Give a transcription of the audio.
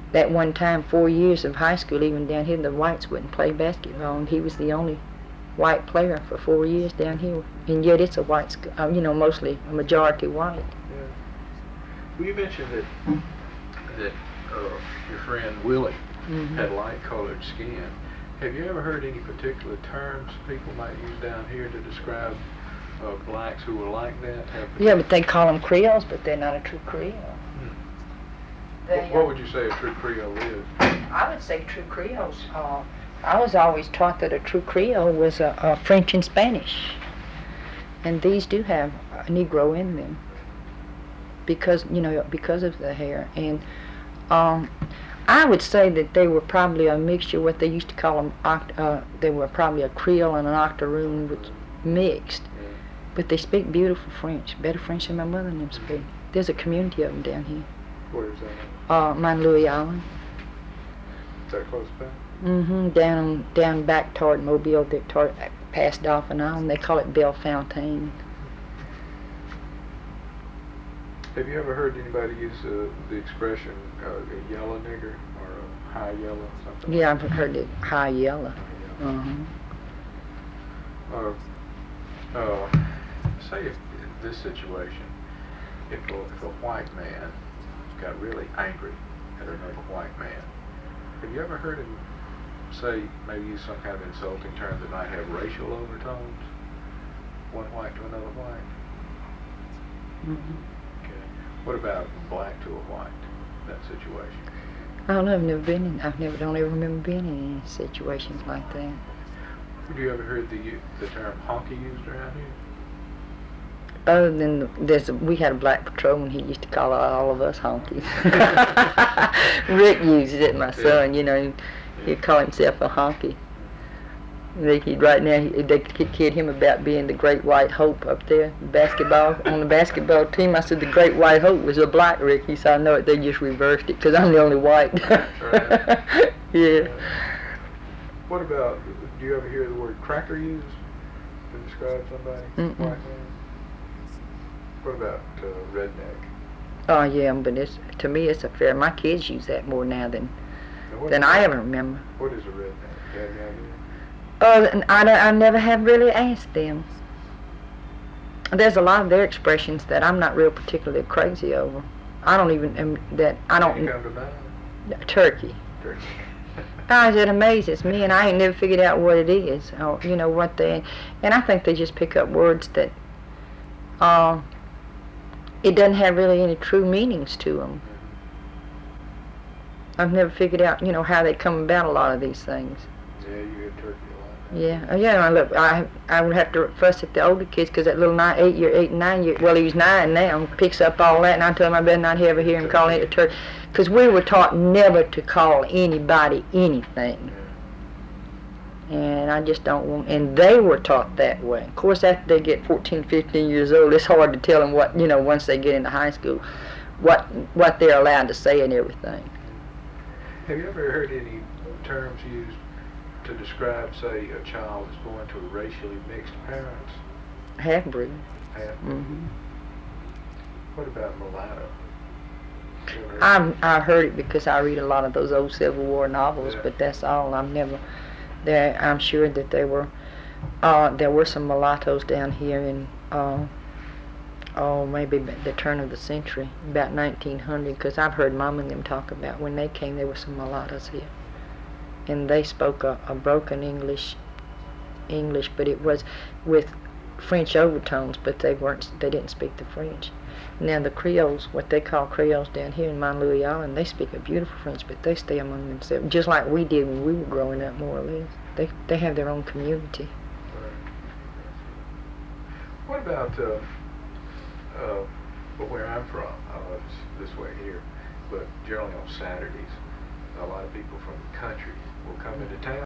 that one time, 4 years of high school, even down here, the whites wouldn't play basketball, and he was the only white player for 4 years down here. And yet it's a white school, mostly a majority white. Yeah. Well, you mentioned that your friend Willie had light-colored skin. Have you ever heard any particular terms people might use down here to describe blacks who were like that? Yeah, but they call them Creoles, but they're not a true Creole. What would you say a true Creole is? I would say true Creoles. I was always taught that a true Creole was a French and Spanish, and these do have a Negro in them because of the hair. And I would say that they were probably a mixture, what they used to call them. They were probably a Creole and an Octoroon mixed, but they speak beautiful French, better French than my mother and them speak. There's a community of them down here. Where is that? Mount Louis Island. Is that close by? Down back toward Mobile, past Dolphin Island. They call it Bellefontaine. Have you ever heard anybody use the expression a yellow nigger or a high yellow, something? Yeah, I've heard it, high yellow. Say if in this situation, if a white man got really angry at another white man, have you ever heard him say, maybe use some kind of insulting term that might have racial overtones? One white to another white? Okay. What about black to a white, that situation? I don't know, don't ever remember being in any situations like that. Have you ever heard the term honky used around here? Other than we had a black patrolman, he used to call all of us honkies. Rick uses it, my son, he'd call himself a honky. They could kid him about being the Great White Hope up there, on the basketball team. I said the Great White Hope was a black Rick. He said, I know it, they just reversed it, because I'm the only white. Right. Yeah. What about, do you ever hear the word cracker used to describe somebody? White man? What about redneck? Oh yeah, but to me it's a fair. My kids use that more now than I ever remember. What is a redneck? Do you have any idea? I never have really asked them. There's a lot of their expressions that I'm not real particularly crazy over. I don't even Come to mind? Turkey. Turkey. It amazes me, and I ain't never figured out what it is, or what they. And I think they just pick up words that. It doesn't have really any true meanings to them. I've never figured out, how they come about a lot of these things. Yeah, you hear turkey a lot. Yeah. Look, I would have to fuss at the older kids because that little 8 and 9 year, well, he's 9 now, picks up all that, and I tell him I better not ever hear him calling it a turkey, because we were taught never to call anybody anything. And I just don't want, and they were taught that way. Of course, after they get 14, 15 years old, it's hard to tell them what, once they get into high school, what they're allowed to say and everything. Have you ever heard any terms used to describe, say, a child that's born to racially mixed parents? Half-breed. Half-breed. What about mulatto? I heard it because I read a lot of those old Civil War novels, but that's all. I'm sure that there were some mulattoes down here in maybe the turn of the century, about 1900, because I've heard Mom and them talk about when they came, there were some mulattoes here, and they spoke a broken English, but it was with French overtones, but they didn't speak the French. Now the Creoles, what they call Creoles down here in Mount Louis Island, they speak a beautiful French, but they stay among themselves, just like we did when we were growing up, more or less. They have their own community. What about where I'm from? I don't know if it's this way here, but generally on Saturdays, a lot of people from the country will come into town